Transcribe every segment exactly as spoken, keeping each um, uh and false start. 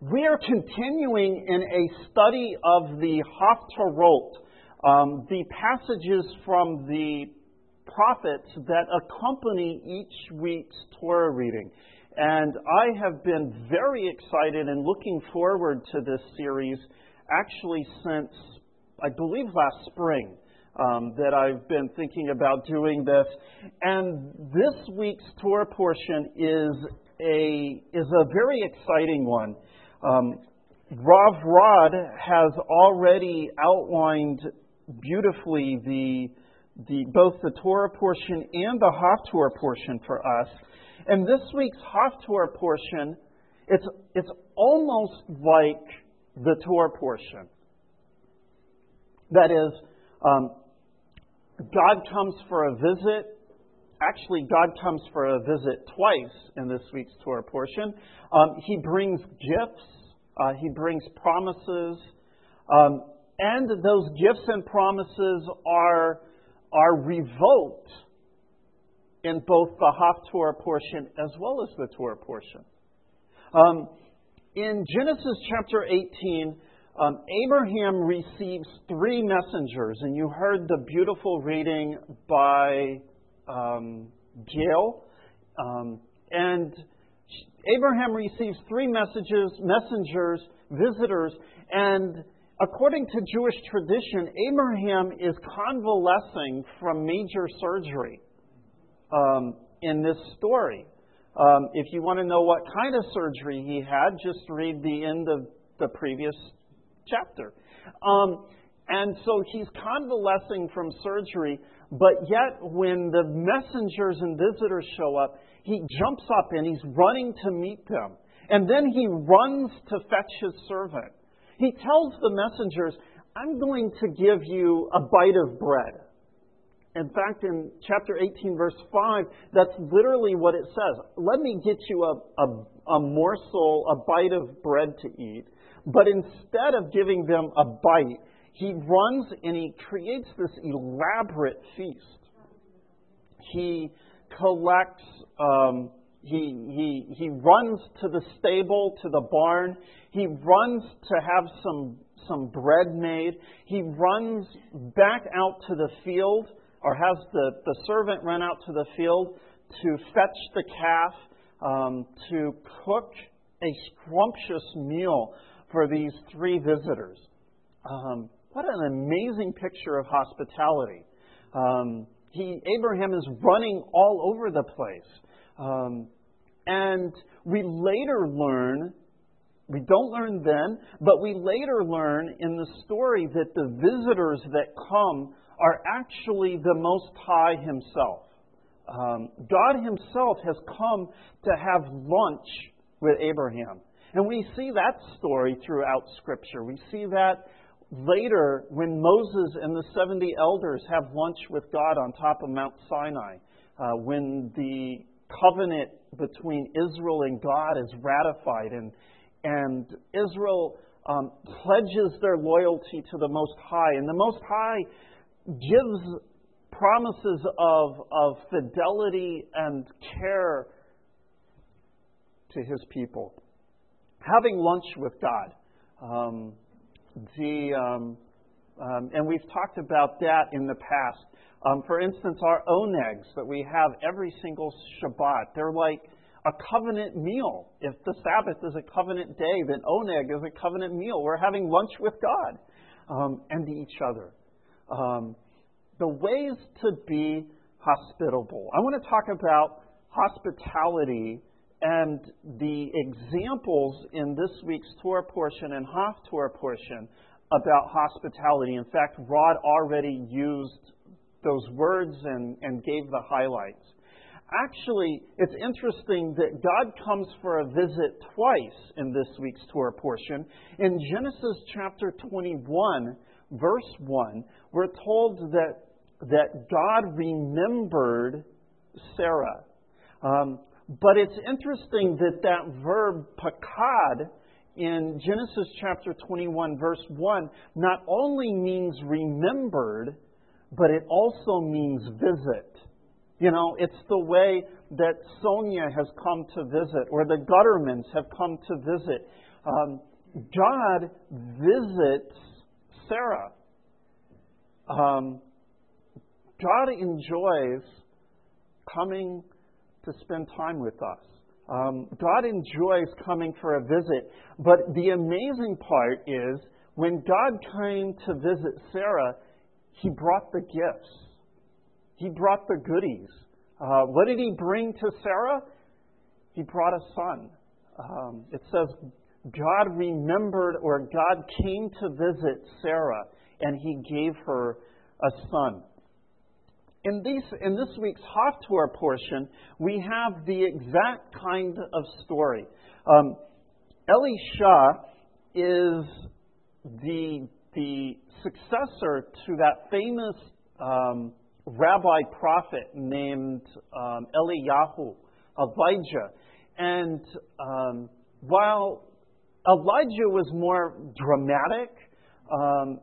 We are continuing in a study of the Haftarot, um, the passages from the prophets that accompany each week's Torah reading. And I have been very excited and looking forward to this series actually since, I believe, last spring. Um, that I've been thinking about doing this. And this week's Torah portion is a is a very exciting one. Um, Rav Rod has already outlined beautifully the the both the Torah portion and the Haftorah portion for us. And this week's Haftorah portion, it's it's almost like the Torah portion. That is, um, God comes for a visit. Actually, God comes for a visit twice in this week's Torah portion. Um, he brings gifts. Uh, he brings promises. Um, and those gifts and promises are, are revoked in both the Haftorah portion as well as the Torah portion. Um, in Genesis chapter eighteen, Um, Abraham receives three messengers, and you heard the beautiful reading by um, Gail. Um, and Abraham receives three messages, messengers, visitors, and according to Jewish tradition, Abraham is convalescing from major surgery um, in this story. Um, if you want to know what kind of surgery he had, just read the end of the previous chapter. Um, and so he's convalescing from surgery, but yet when the messengers and visitors show up, he jumps up and he's running to meet them. And then he runs to fetch his servant. He tells the messengers, I'm going to give you a bite of bread. In fact, in chapter eighteen, verse five, that's literally what it says. Let me get you a, a, a morsel, a bite of bread to eat. But instead of giving them a bite, he runs and he creates this elaborate feast. He collects, um, he, he, he runs to the stable, to the barn. He runs to have some, some bread made. He runs back out to the field, or has the, the servant run out to the field to fetch the calf, um, to cook a scrumptious meal for these three visitors. Um, what an amazing picture of hospitality. Um, he, Abraham is running all over the place. Um, and we later learn, we don't learn then, but we later learn in the story that the visitors that come are actually the Most High Himself. Um, God Himself has come to have lunch with Abraham. And we see that story throughout Scripture. We see that later when Moses and the seventy elders have lunch with God on top of Mount Sinai, uh, when the covenant between Israel and God is ratified, and and Israel um, pledges their loyalty to the Most High, and the Most High gives promises of of fidelity and care to His people. Having lunch with God. Um, the, um, um, and we've talked about that in the past. Um, for instance, our onegs that we have every single Shabbat, they're like a covenant meal. If the Sabbath is a covenant day, then oneg is a covenant meal. We're having lunch with God um, and each other. Um, the ways to be hospitable. I want to talk about hospitality and the examples in this week's Torah portion and Haftorah portion about hospitality. In fact, Rod already used those words and, and gave the highlights. Actually, it's interesting that God comes for a visit twice in this week's Torah portion. In Genesis chapter twenty-one, verse one, we're told that, that God remembered Sarah. Um, But it's interesting that that verb pakad in Genesis chapter twenty-one, verse one, not only means remembered, but it also means visit. You know, it's the way that Sonia has come to visit, or the Guttermans have come to visit. Um, God visits Sarah. Um, God enjoys coming to spend time with us. Um, God enjoys coming for a visit. But the amazing part is, when God came to visit Sarah, He brought the gifts. He brought the goodies. Uh, what did He bring to Sarah? He brought a son. Um, it says God remembered, or God came to visit Sarah, and He gave her a son. In, these, in this week's Haftorah portion, we have the exact kind of story. Um, Elisha is the, the successor to that famous um, rabbi prophet named um, Eliyahu, Elijah. And um, while Elijah was more dramatic, um,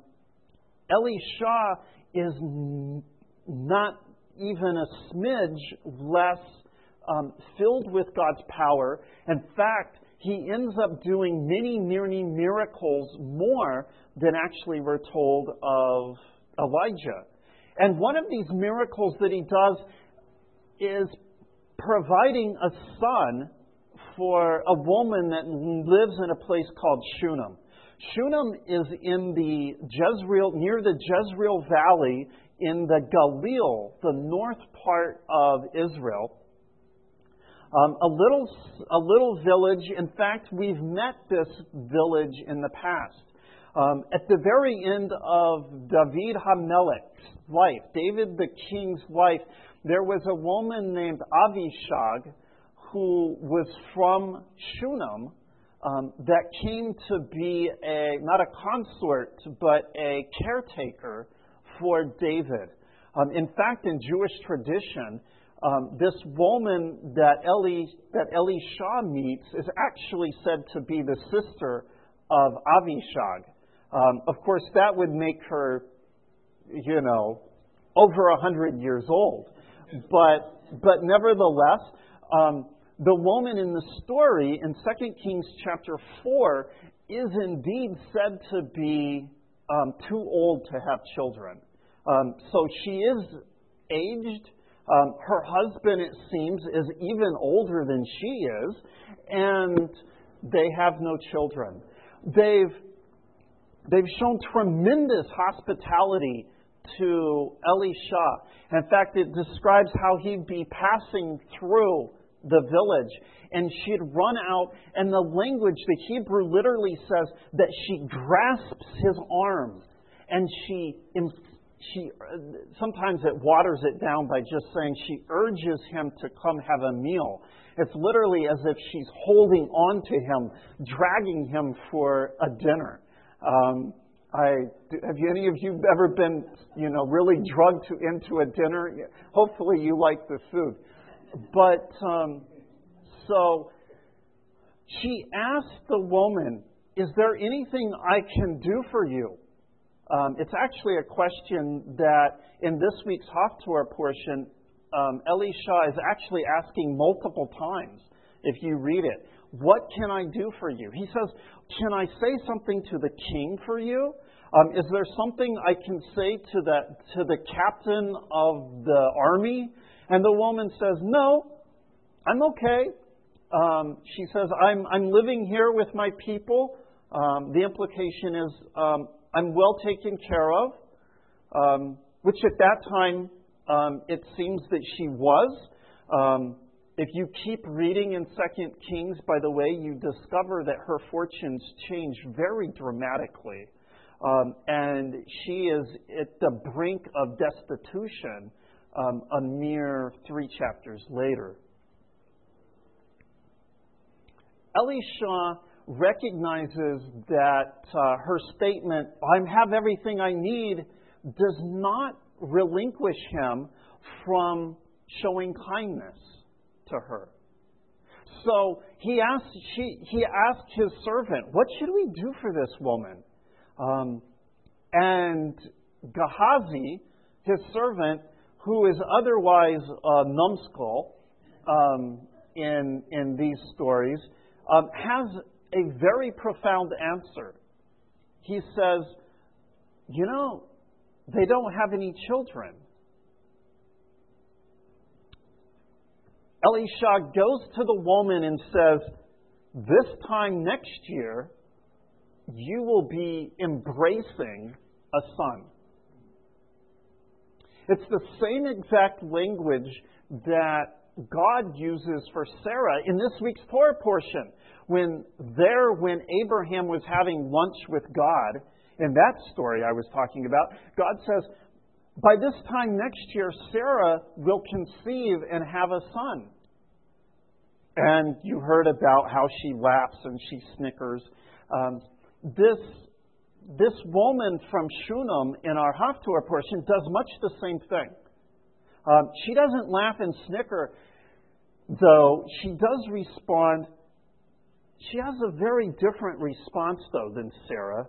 Elisha is n- not even a smidge less um, filled with God's power. In fact, he ends up doing many, many miracles more than actually we're told of Elijah. And one of these miracles that he does is providing a son for a woman that lives in a place called Shunem. Shunem is in the Jezreel, near the Jezreel Valley in the Galil, the north part of Israel. Um, a little, a little village. In fact, we've met this village in the past. Um, at the very end of David HaMelech's life, David the king's life, there was a woman named Avishag who was from Shunem um, that came to be a, not a consort, but a caretaker for David. Um, in fact, in Jewish tradition, um, this woman that Eli, that Elisha meets is actually said to be the sister of Avishag. Um, of course, that would make her, you know, over a hundred years old. But but nevertheless, um, the woman in the story in Second Kings chapter four is indeed said to be um, too old to have children. Um, so she is aged. Um, her husband, it seems, is even older than she is, and they have no children. They've they've shown tremendous hospitality to Elisha. In fact, it describes how he'd be passing through the village, and she'd run out, and the language, the Hebrew literally says that she grasps his arm, and she, she sometimes it waters it down by just saying she urges him to come have a meal. It's literally as if she's holding on to him, dragging him for a dinner. Um, I, have you, any of you ever been, you know, really drugged to, into a dinner? Hopefully you like the food. But, um, so, she asked the woman, is there anything I can do for you? Um, it's actually a question that in this week's Haftorah portion, um, Elisha is actually asking multiple times, if you read it. What can I do for you? He says, can I say something to the king for you? Um, is there something I can say to the, to the captain of the army? And the woman says, no, I'm okay. Um, she says, I'm, I'm living here with my people. Um, the implication is um, I'm well taken care of, um, which at that time um, it seems that she was. Um, if you keep reading in Second Kings, by the way, you discover that her fortunes change very dramatically. Um, and she is at the brink of destitution um, a mere three chapters later. Elisha recognizes that uh, her statement, I have everything I need, does not relinquish him from showing kindness to her. So he asked, she, he asked his servant, what should we do for this woman? Um, and Gehazi, his servant, who is otherwise a numbskull um, in in these stories, um, has a very profound answer. He says, you know, they don't have any children. Elisha goes to the woman and says, this time next year, you will be embracing a son. It's the same exact language that God uses for Sarah in this week's Torah portion. When there, when Abraham was having lunch with God, in that story I was talking about, God says, by this time next year, Sarah will conceive and have a son. And you heard about how she laughs and she snickers. Um, this, this woman from Shunem in our Haftorah portion does much the same thing. Um, she doesn't laugh and snicker, though she does respond. She has a very different response, though, than Sarah.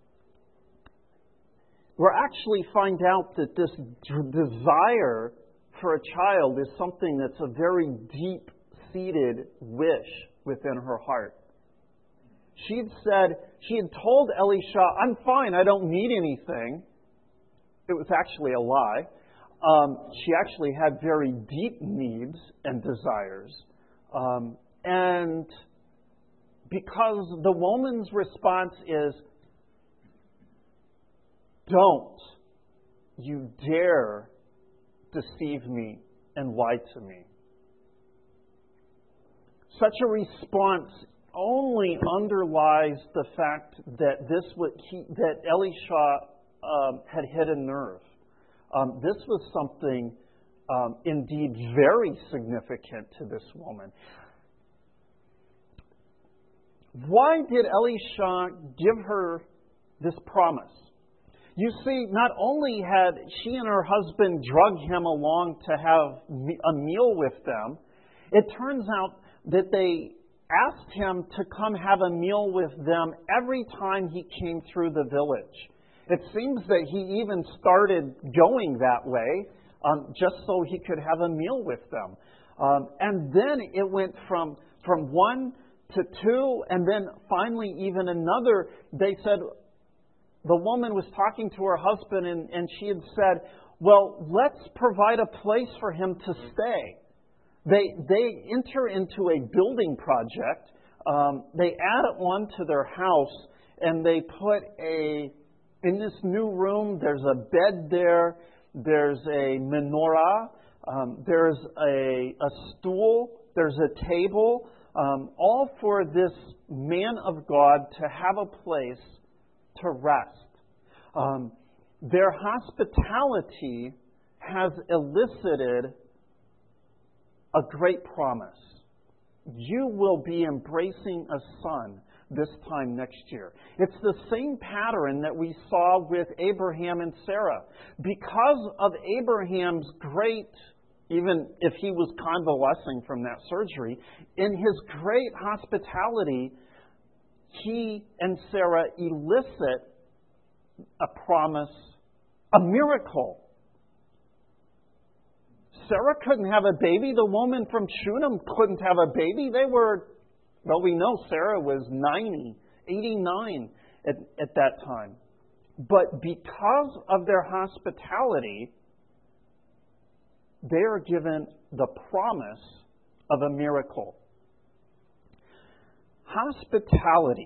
We'll actually find out that this d- desire for a child is something that's a very deep-seated wish within her heart. She had said, she had told Elisha, I'm fine, I don't need anything. It was actually a lie. Um, she actually had very deep needs and desires. Um, and because the woman's response is, don't you dare deceive me and lie to me. Such a response only underlies the fact that this would he, that Elisha um, had hit a nerve. Um, this was something um, indeed very significant to this woman. Why did Elisha give her this promise? You see, not only had she and her husband drugged him along to have a meal with them, it turns out that they asked him to come have a meal with them every time he came through the village. It seems that he even started going that way um, just so he could have a meal with them. Um, and then it went from, from one to two, and then finally even another. They said, the woman was talking to her husband, and, and she had said, well, let's provide a place for him to stay. They they enter into a building project. Um, they add on to their house, and they put a, in this new room, there's a bed there, there's a menorah, um, there's a, a stool, there's a table, um, all for this man of God to have a place to rest. Um, their hospitality has elicited a great promise. You will be embracing a son this time next year. It's the same pattern that we saw with Abraham and Sarah. Because of Abraham's great, even if he was convalescing from that surgery, in his great hospitality, he and Sarah elicit a promise, a miracle. Sarah couldn't have a baby. The woman from Shunem couldn't have a baby. They were, well, we know Sarah was ninety, eighty-nine at, at that time. But because of their hospitality, they are given the promise of a miracle. Hospitality.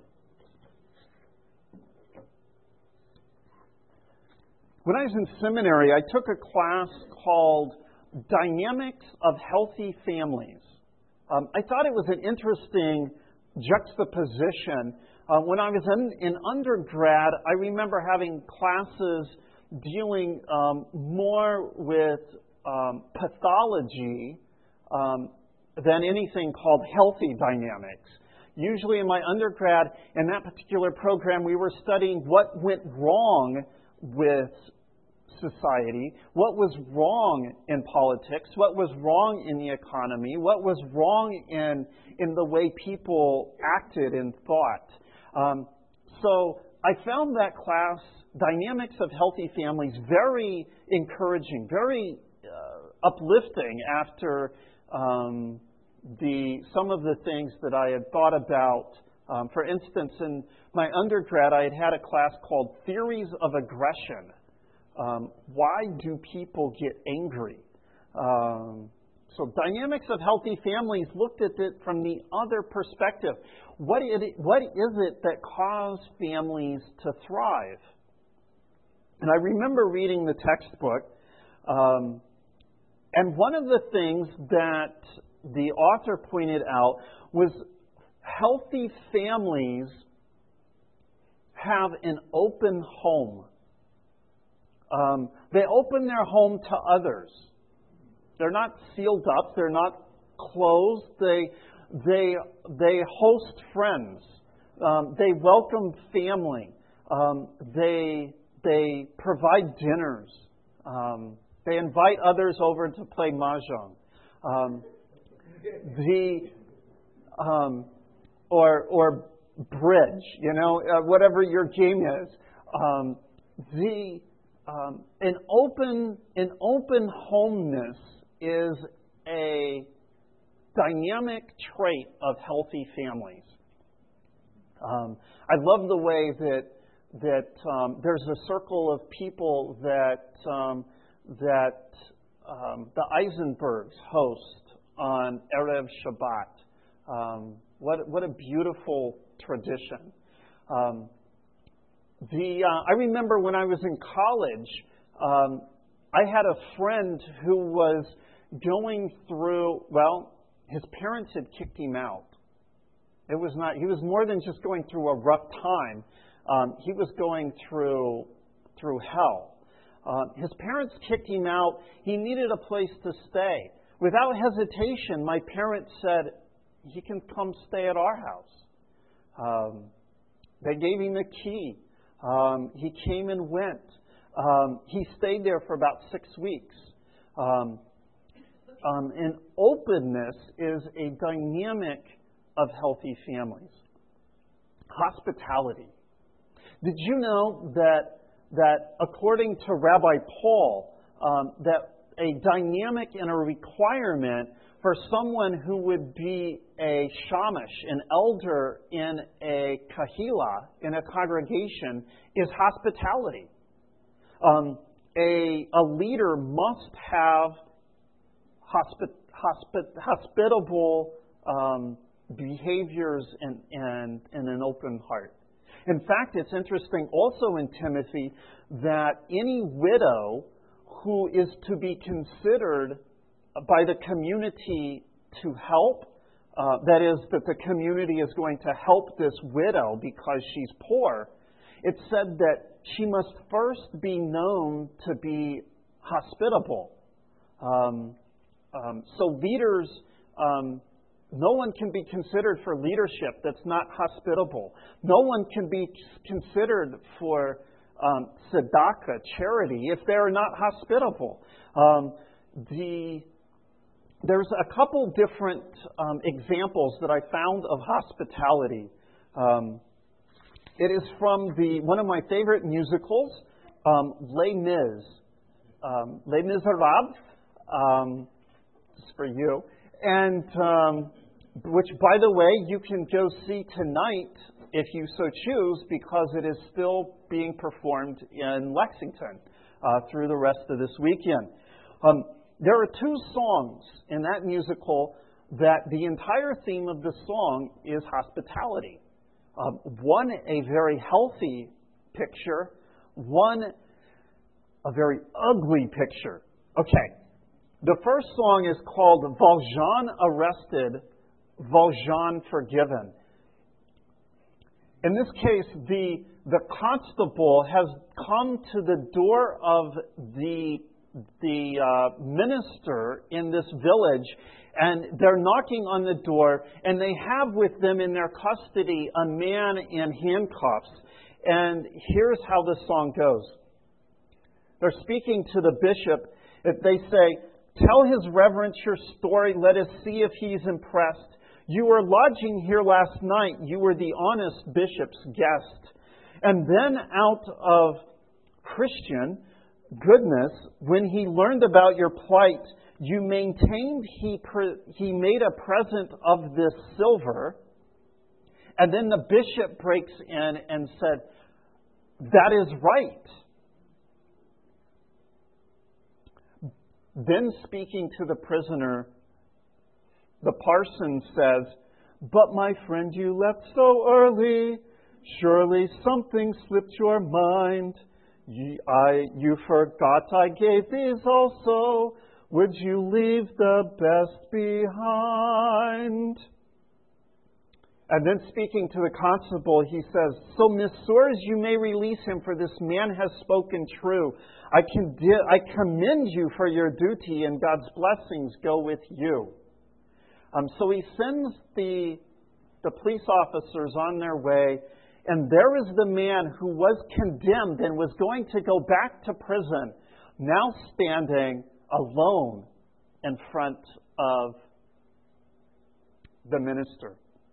When I was in seminary, I took a class called Dynamics of Healthy Families. Um, I thought it was an interesting juxtaposition. Uh, when I was in, in undergrad, I remember having classes dealing um, more with um, pathology um, than anything called healthy dynamics. Usually in my undergrad, in that particular program, we were studying what went wrong with society, what was wrong in politics, what was wrong in the economy, what was wrong in, in the way people acted and thought. Um, so I found that class, Dynamics of Healthy Families, very encouraging, very uh, uplifting after um, the some of the things that I had thought about Um, for instance, in my undergrad, I had had a class called Theories of Aggression. Um, why do people get angry? Um, so Dynamics of Healthy Families looked at it from the other perspective. What, it, what is it that causes families to thrive? And I remember reading the textbook, um, and one of the things that the author pointed out was healthy families have an open home. Um, they open their home to others. They're not sealed up. They're not closed. They they they host friends. Um, they welcome family. Um, they they provide dinners. Um, they invite others over to play mahjong. Um, the um, or or bridge, you know, uh, whatever your game is. Um, the um, an open an open homeness is a dynamic trait of healthy families. Um, I love the way that that um, there's a circle of people that um, that um, the Eisenbergs host on Erev Shabbat. Um, what what a beautiful tradition. Um, the uh, I remember when I was in college, um, I had a friend who was going through, well, his parents had kicked him out. It was not, he was more than just going through a rough time. Um, he was going through through hell. Uh, his parents kicked him out. He needed a place to stay. Without hesitation, my parents said, he can come stay at our house. Um, they gave him the key. Um, he came and went. Um, he stayed there for about six weeks. Um, um, and openness is a dynamic of healthy families. Hospitality. Did you know that that according to Rabbi Paul, um, that a dynamic and a requirement for someone who would be a shamash, an elder in a kahila, in a congregation, is hospitality. Um, a, a leader must have hospi- hospi- hospitable um, behaviors and, and, and an open heart. In fact, it's interesting also in Timothy that any widow who is to be considered by the community to help, uh, that is, that the community is going to help this widow because she's poor, it said that she must first be known to be hospitable. Um, um, so leaders, um, no one can be considered for leadership that's not hospitable. No one can be considered for um, tzedakah, charity, if they're not hospitable. Um, the There's a couple different um, examples that I found of hospitality. Um, it is from the one of my favorite musicals, um, Les Mis, um, Les Miserables. Um, this is for you, and um, which, by the way, you can go see tonight if you so choose, because it is still being performed in Lexington uh, through the rest of this weekend. Um, There are two songs in that musical that the entire theme of the song is hospitality. Um, one, a very healthy picture. One, a very ugly picture. Okay, the first song is called Valjean Arrested, Valjean Forgiven. In this case, the, the constable has come to the door of the the uh, minister in this village, and they're knocking on the door, and they have with them in their custody a man in handcuffs. And here's how the song goes. They're speaking to the bishop. They say, "Tell his reverence your story. Let us see if he's impressed. You were lodging here last night. You were the honest bishop's guest." And then out of Christian goodness, when he learned about your plight, you maintained he pre- he made a present of this silver, And then the bishop breaks in and said, that is right. Then speaking to the prisoner, the parson says, but my friend, you left so early. Surely something slipped your mind. You, I, you forgot I gave these also. Would you leave the best behind? And then speaking to the constable, he says, so, messieurs, you may release him, for this man has spoken true. I, can di- I commend you for your duty, and God's blessings go with you. Um, so he sends the, the police officers on their way, and there is the man who was condemned and was going to go back to prison, now standing alone in front of the minister.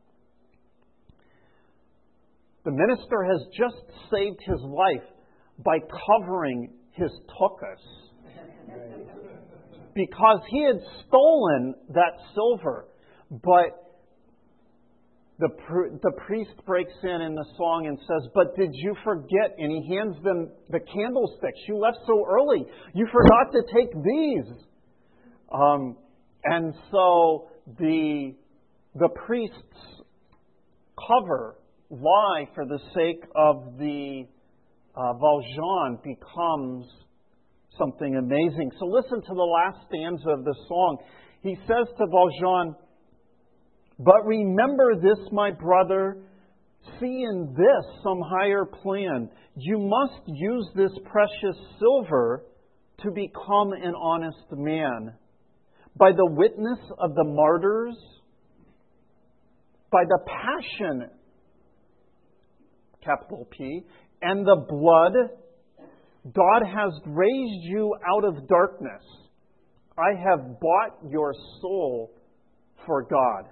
The minister has just saved his life by covering his tuchus because he had stolen that silver. But the, the priest breaks in in the song and says, but did you forget? And he hands them the candlesticks. You left so early. You forgot to take these. Um, and so the, the priest's cover lie for the sake of the uh, Valjean becomes something amazing. So listen to the last stanza of the song. He says to Valjean, but remember this, my brother, see in this some higher plan. You must use this precious silver to become an honest man. By the witness of the martyrs, by the passion, capital P, and the blood, God has raised you out of darkness. I have bought your soul for God.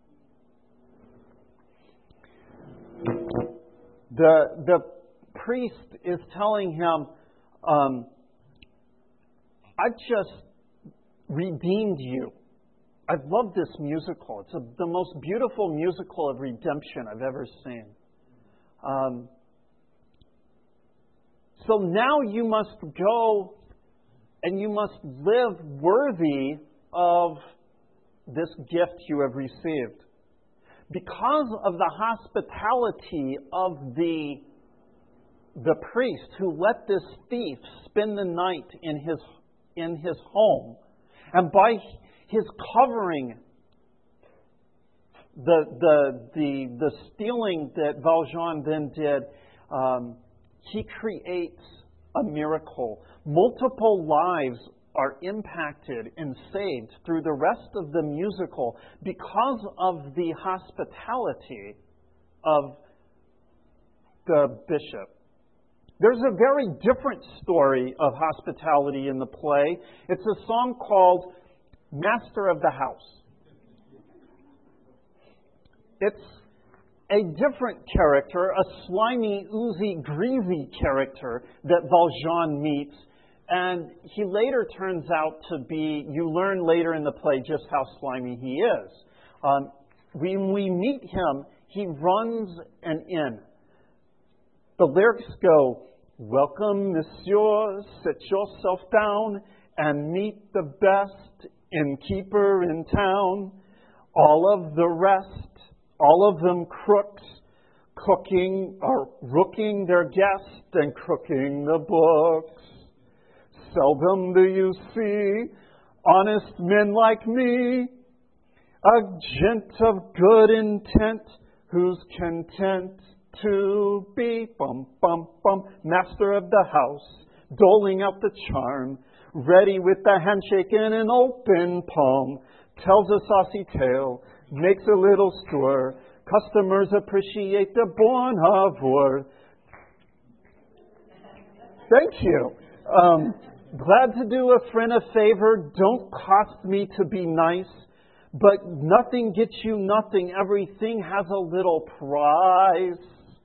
The, the priest is telling him, um, I've just redeemed you. I've loved this musical. It's a, the most beautiful musical of redemption I've ever seen. Um, so now you must go and you must live worthy of this gift you have received. Because of the hospitality of the, the priest who let this thief spend the night in his, in his home, and by his covering the, the, the, the stealing that Valjean then did, um, he creates a miracle. Multiple lives are impacted and saved through the rest of the musical because of the hospitality of the bishop. There's a very different story of hospitality in the play. It's a song called Master of the House. It's a different character, a slimy, oozy, greasy character that Valjean meets. And he later turns out to be, you learn later in the play just how slimy he is. Um, when we meet him, he runs an inn. The lyrics go, welcome, monsieur, sit yourself down and meet the best innkeeper in town. All of the rest, all of them crooks, cooking or rooking their guests and crooking the books. Seldom do you see honest men like me, a gent of good intent who's content to be bum bum bum master of the house, doling out the charm, ready with the handshake and an open palm, tells a saucy tale, makes a little stir. Customers appreciate the bon avoir. Thank you. Um, glad to do a friend a favor. Don't cost me to be nice. But nothing gets you nothing. Everything has a little price.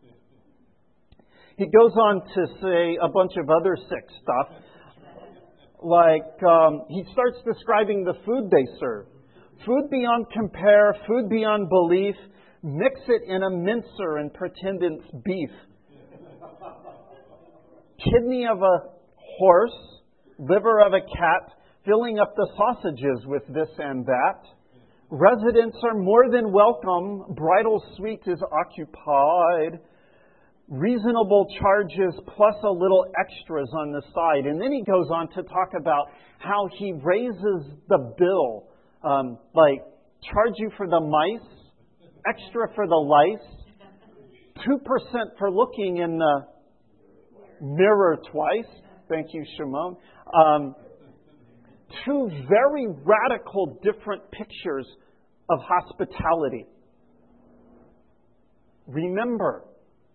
He goes on to say a bunch of other sick stuff. Like, um, he starts describing the food they serve. Food beyond compare, food beyond belief. Mix it in a mincer and pretend it's beef. Kidney of a horse, liver of a cat, filling up the sausages with this and that. Residents are more than welcome. Bridal suite is occupied. Reasonable charges plus a little extras on the side. And then he goes on to talk about how he raises the bill. Um, like, charge you for the mice, extra for the lice, two percent for looking in the mirror twice. Thank you, Shimon. Um, two very radical, different pictures of hospitality. Remember,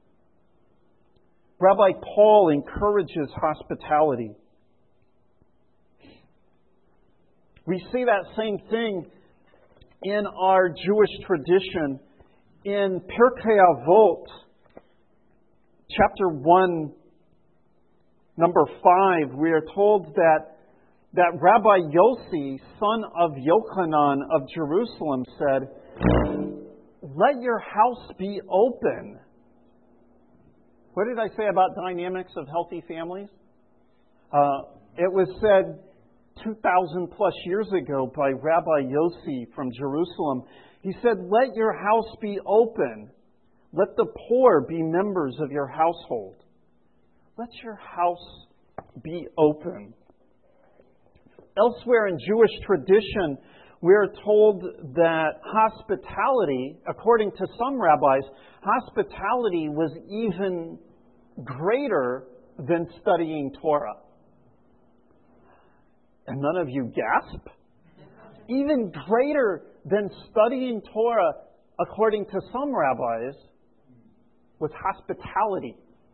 Rabbi Paul encourages hospitality. We see that same thing in our Jewish tradition. In Pirkei Avot, chapter one, number five, we are told that, that Rabbi Yossi, son of Yochanan of Jerusalem, said, "Let your house be open." What did I say about dynamics of healthy families? Uh, it was said two thousand plus years ago by Rabbi Yossi from Jerusalem. He said, "Let your house be open. Let the poor be members of your household." Let your house be open. Elsewhere in Jewish tradition, we are told that hospitality, according to some rabbis, hospitality was even greater than studying Torah. And none of you gasp? Even greater than studying Torah, according to some rabbis, was hospitality.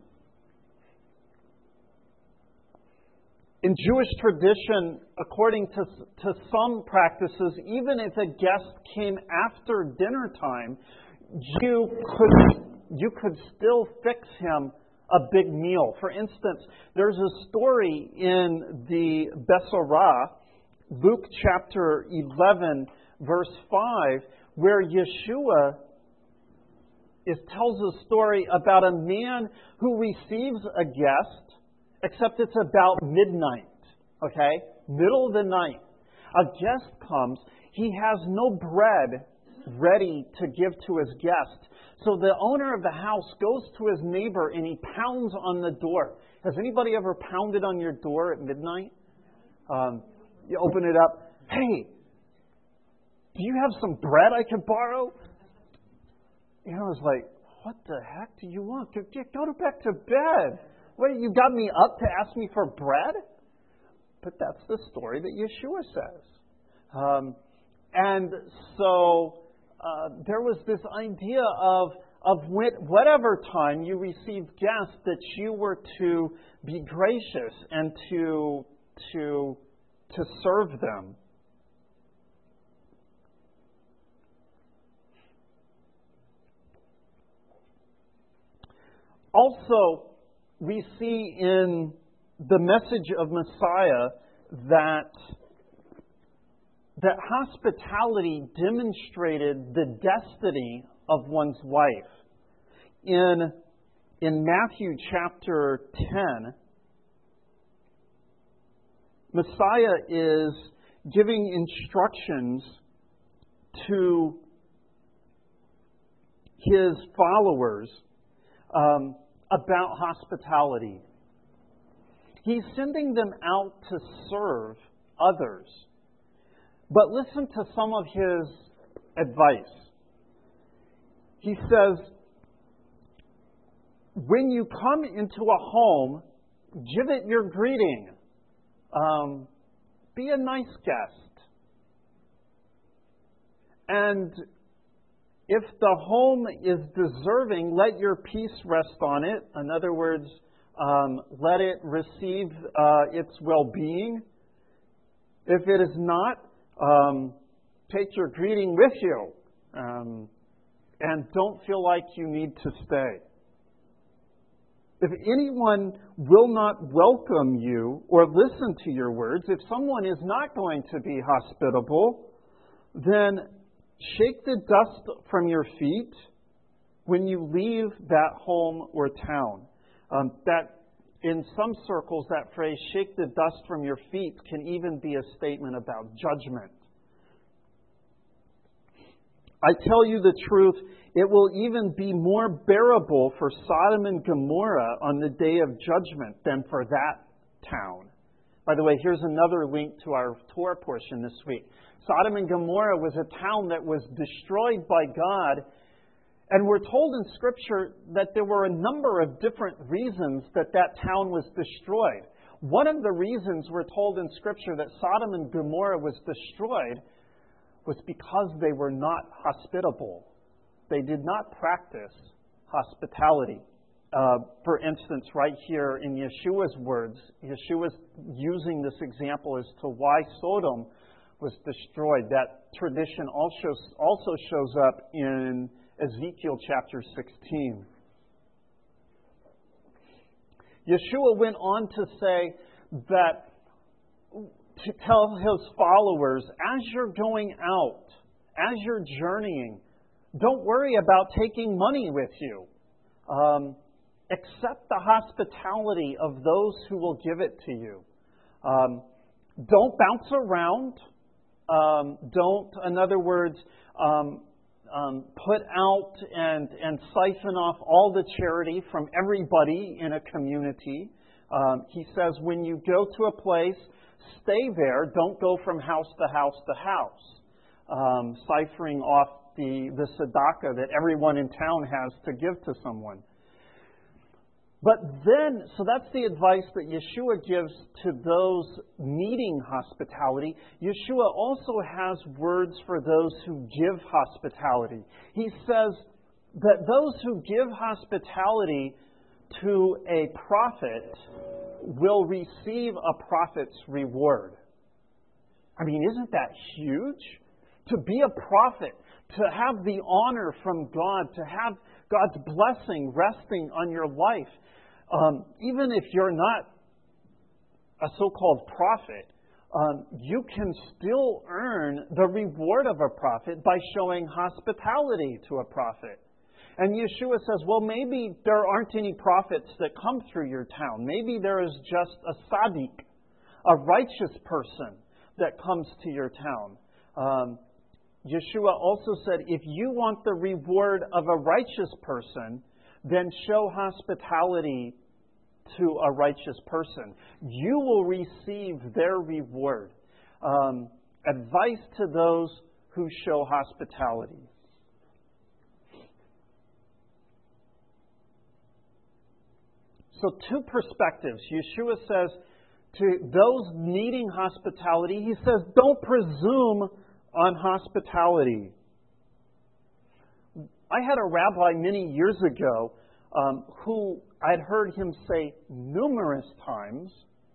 In Jewish tradition, according to, to some practices, even if a guest came after dinner time, you could, you could still fix him a big meal. For instance, there's a story in the Besorah, Luke chapter eleven, verse five, where Yeshua is, tells a story about a man who receives a guest, except it's about midnight, okay? Middle of the night. A guest comes. He has no bread ready to give to his guest. So the owner of the house goes to his neighbor and he pounds on the door. Has anybody ever pounded on your door at midnight? Um, you open it up. "Hey, do you have some bread I could borrow?" You know, it's like, what the heck do you want? Go, go to back to bed. What, you got me up to ask me for bread? But that's the story that Yeshua says. Um, and so uh, there was this idea of, of whatever time you received guests, that you were to be gracious and to, to, to serve them. Also, we see in the message of Messiah that, that hospitality demonstrated the destiny of one's life. In, in Matthew chapter ten, Messiah is giving instructions to his followers um, about hospitality. He's sending them out to serve others. But listen to some of his advice. He says, when you come into a home, give it your greeting. Um, be a nice guest. And if the home is deserving, let your peace rest on it. In other words, um, let it receive uh, its well-being. If it is not, um, take your greeting with you. Um, and don't feel like you need to stay. If anyone will not welcome you or listen to your words, if someone is not going to be hospitable, then shake the dust from your feet when you leave that home or town. Um, that in some circles, that phrase, shake the dust from your feet, can even be a statement about judgment. I tell you the truth, it will even be more bearable for Sodom and Gomorrah on the day of judgment than for that town. By the way, here's another link to our Torah portion this week. Sodom and Gomorrah was a town that was destroyed by God, and we're told in Scripture that there were a number of different reasons that that town was destroyed. One of the reasons we're told in Scripture that Sodom and Gomorrah was destroyed was because they were not hospitable. They did not practice hospitality. Uh, for instance, right here in Yeshua's words, Yeshua's using this example as to why Sodom was destroyed. That tradition also, also shows up in Ezekiel chapter sixteen. Yeshua went on to say that, to tell his followers, as you're going out, as you're journeying, don't worry about taking money with you. Um, accept the hospitality of those who will give it to you. Um, don't bounce around. Um, don't, in other words, um, um, put out and, and siphon off all the charity from everybody in a community. Um, he says, when you go to a place, stay there. Don't go from house to house to house, um, siphoning off the, the tzedakah that everyone in town has to give to someone. But then, so that's the advice that Yeshua gives to those needing hospitality. Yeshua also has words for those who give hospitality. He says that those who give hospitality to a prophet will receive a prophet's reward. I mean, isn't that huge? To be a prophet, to have the honor from God, to have God's blessing resting on your life. Um, even if you're not a so-called prophet, um, you can still earn the reward of a prophet by showing hospitality to a prophet. And Yeshua says, well, maybe there aren't any prophets that come through your town. Maybe there is just a tzaddik, a righteous person that comes to your town. Um, Yeshua also said, if you want the reward of a righteous person, then show hospitality to a righteous person. You will receive their reward. Um, advice to those who show hospitality. So two perspectives. Yeshua says to those needing hospitality, he says, don't presume on hospitality. I had a rabbi many years ago um, who I'd heard him say numerous times,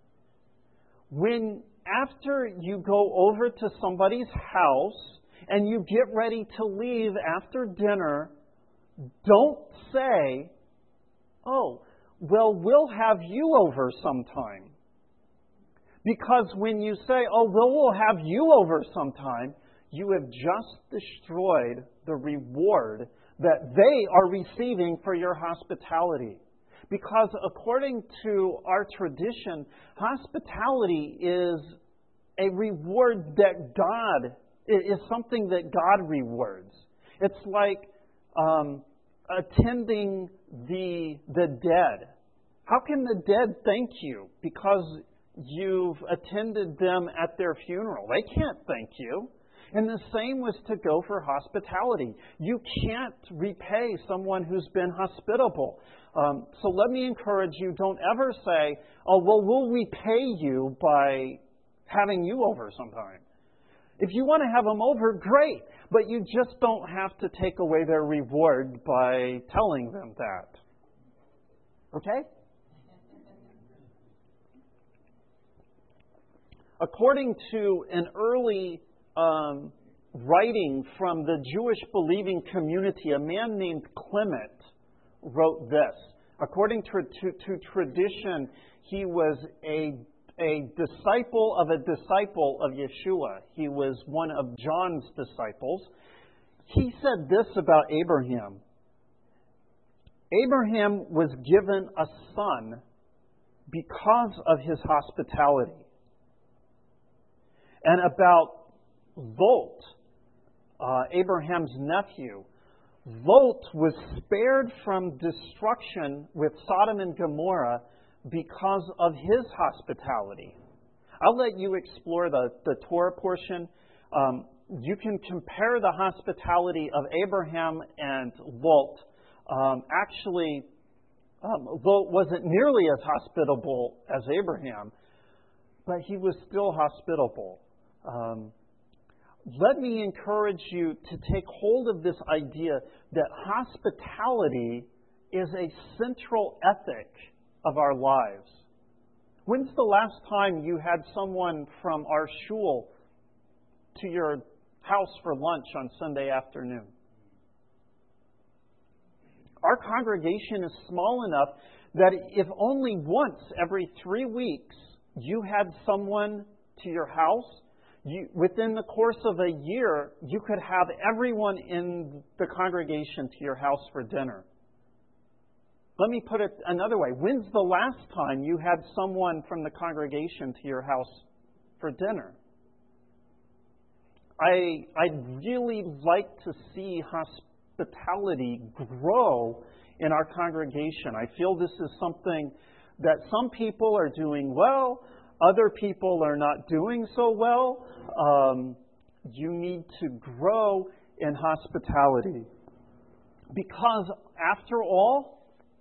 when after you go over to somebody's house and you get ready to leave after dinner, don't say, oh, well, we'll have you over sometime. Because when you say, oh, well, we'll have you over sometime, you have just destroyed the reward that they are receiving for your hospitality. Because according to our tradition, hospitality is a reward that God, is something that God rewards. It's like um, attending the, the dead. How can the dead thank you because you've attended them at their funeral? They can't thank you. And the same was to go for hospitality. You can't repay someone who's been hospitable. Um, so let me encourage you, don't ever say, oh, well, we'll repay you by having you over sometime. If you want to have them over, great. But you just don't have to take away their reward by telling them that. Okay? According to an early um, writing from the Jewish believing community, a man named Clement wrote this. According to, to, to tradition, he was a, a disciple of a disciple of Yeshua. He was one of John's disciples. he said this about Abraham. Abraham was given a son because of his hospitality. And about Lot, uh, Abraham's nephew, Lot was spared from destruction with Sodom and Gomorrah because of his hospitality. I'll let you explore the, the Torah portion. Um, you can compare the hospitality of Abraham and Lot. Um, actually, um, Lot wasn't nearly as hospitable as Abraham, but he was still hospitable. Um, let me encourage you to take hold of this idea that hospitality is a central ethic of our lives. When's the last time you had someone from our shul to your house for lunch on Sunday afternoon? Our congregation is small enough that if only once every three weeks you had someone to your house, you, within the course of a year, you could have everyone in the congregation to your house for dinner. Let me put it another way. When's the last time you had someone from the congregation to your house for dinner? I, I'd really like to see hospitality grow in our congregation. I feel this is something that some people are doing well, other people are not doing so well. Um, you need to grow in hospitality. Because, after all,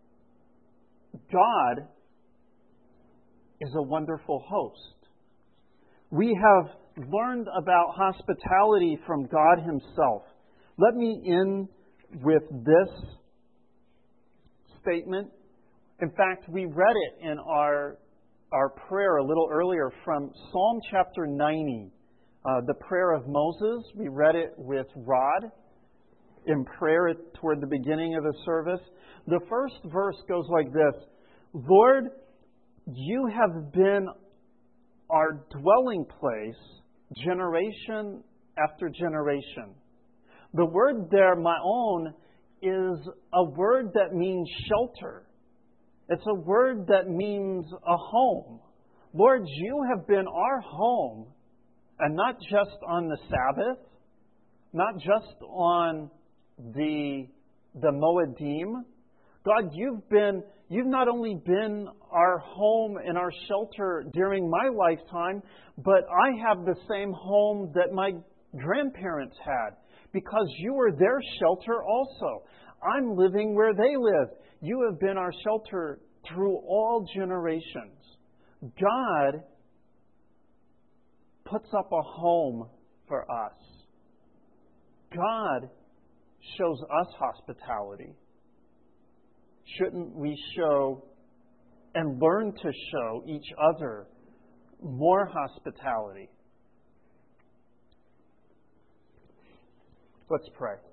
God is a wonderful host. We have learned about hospitality from God Himself. Let me end with this statement. In fact, we read it in our, our prayer a little earlier from Psalm chapter ninety, uh, the prayer of Moses. We read it with Rod in prayer toward the beginning of the service. The first verse goes like this: Lord, you have been our dwelling place generation after generation. The word there, ma'on, is a word that means shelter. It's a word that means a home. Lord, you have been our home, and not just on the Sabbath, not just on the, the Moedim. God, you've been, you've not only been our home and our shelter during my lifetime, but I have the same home that my grandparents had, because you were their shelter also. I'm living where they lived. You have been our shelter through all generations. God puts up a home for us. God shows us hospitality. Shouldn't we show and learn to show each other more hospitality? Let's pray.